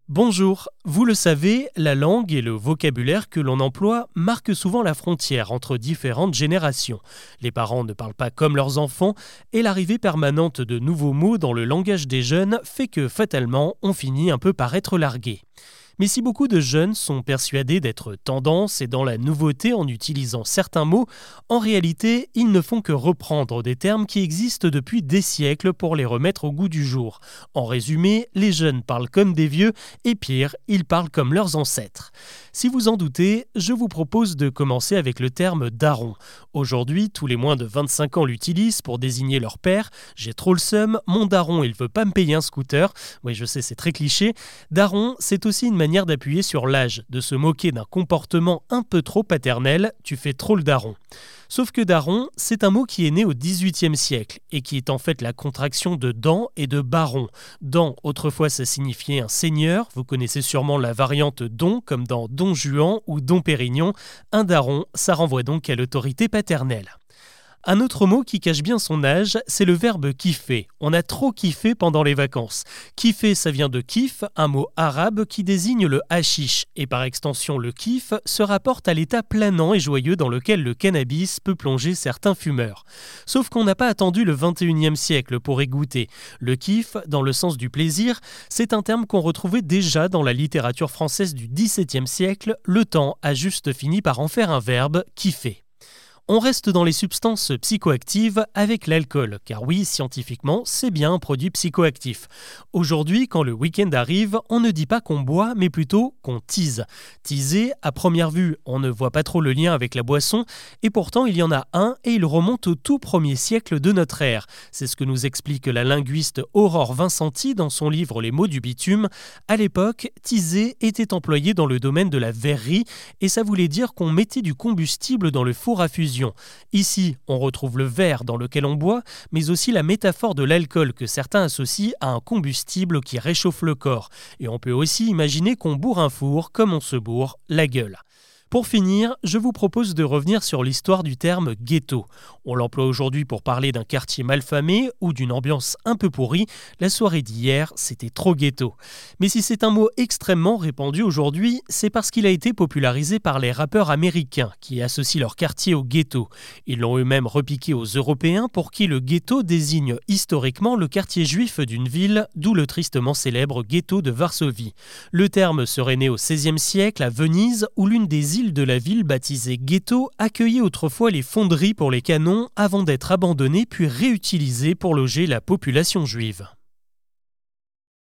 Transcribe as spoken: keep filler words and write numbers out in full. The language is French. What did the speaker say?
Bonjour, vous le savez, la langue et le vocabulaire que l'on emploie marquent souvent la frontière entre différentes générations. Les parents ne parlent pas comme leurs enfants et l'arrivée permanente de nouveaux mots dans le langage des jeunes fait que fatalement on finit un peu par être largué. Mais si beaucoup de jeunes sont persuadés d'être tendance et dans la nouveauté en utilisant certains mots, en réalité, ils ne font que reprendre des termes qui existent depuis des siècles pour les remettre au goût du jour. En résumé, les jeunes parlent comme des vieux et pire, ils parlent comme leurs ancêtres. Si vous en doutez, je vous propose de commencer avec le terme daron. Aujourd'hui, tous les moins de vingt-cinq ans l'utilisent pour désigner leur père. J'ai trop le seum, mon daron il veut pas me payer un scooter. Oui, je sais, c'est très cliché. Daron, c'est aussi une manière d'appuyer sur l'âge, de se moquer d'un comportement un peu trop paternel, tu fais trop le daron. Sauf que daron, c'est un mot qui est né au dix-huitième siècle et qui est en fait la contraction de dan et de baron. Dan, autrefois ça signifiait un seigneur, vous connaissez sûrement la variante don comme dans Don Juan ou Don Pérignon. Un daron, ça renvoie donc à l'autorité paternelle. Un autre mot qui cache bien son âge, c'est le verbe kiffer. On a trop kiffé pendant les vacances. Kiffer, ça vient de kif, un mot arabe qui désigne le hashish. Et par extension, le kiff se rapporte à l'état planant et joyeux dans lequel le cannabis peut plonger certains fumeurs. Sauf qu'on n'a pas attendu le vingt et unième siècle pour y goûter. Le kiff, dans le sens du plaisir, c'est un terme qu'on retrouvait déjà dans la littérature française du dix-septième siècle. Le temps a juste fini par en faire un verbe, kiffer. On reste dans les substances psychoactives avec l'alcool, car oui, scientifiquement, c'est bien un produit psychoactif. Aujourd'hui, quand le week-end arrive, on ne dit pas qu'on boit, mais plutôt qu'on tease. Teaser, à première vue, on ne voit pas trop le lien avec la boisson, et pourtant il y en a un, et il remonte au tout premier siècle de notre ère. C'est ce que nous explique la linguiste Aurore Vincenti dans son livre Les mots du bitume. À l'époque, teaser était employé dans le domaine de la verrerie, et ça voulait dire qu'on mettait du combustible dans le four à fusion. Ici, on retrouve le verre dans lequel on boit, mais aussi la métaphore de l'alcool que certains associent à un combustible qui réchauffe le corps. Et on peut aussi imaginer qu'on bourre un four comme on se bourre la gueule. Pour finir, je vous propose de revenir sur l'histoire du terme ghetto. On l'emploie aujourd'hui pour parler d'un quartier malfamé ou d'une ambiance un peu pourrie. La soirée d'hier, c'était trop ghetto. Mais si c'est un mot extrêmement répandu aujourd'hui, c'est parce qu'il a été popularisé par les rappeurs américains qui associent leur quartier au ghetto. Ils l'ont eux-mêmes repiqué aux Européens pour qui le ghetto désigne historiquement le quartier juif d'une ville, d'où le tristement célèbre ghetto de Varsovie. Le terme serait né au seizième siècle à Venise où l'une des îles de la ville baptisée ghetto accueillait autrefois les fonderies pour les canons avant d'être abandonnée puis réutilisée pour loger la population juive.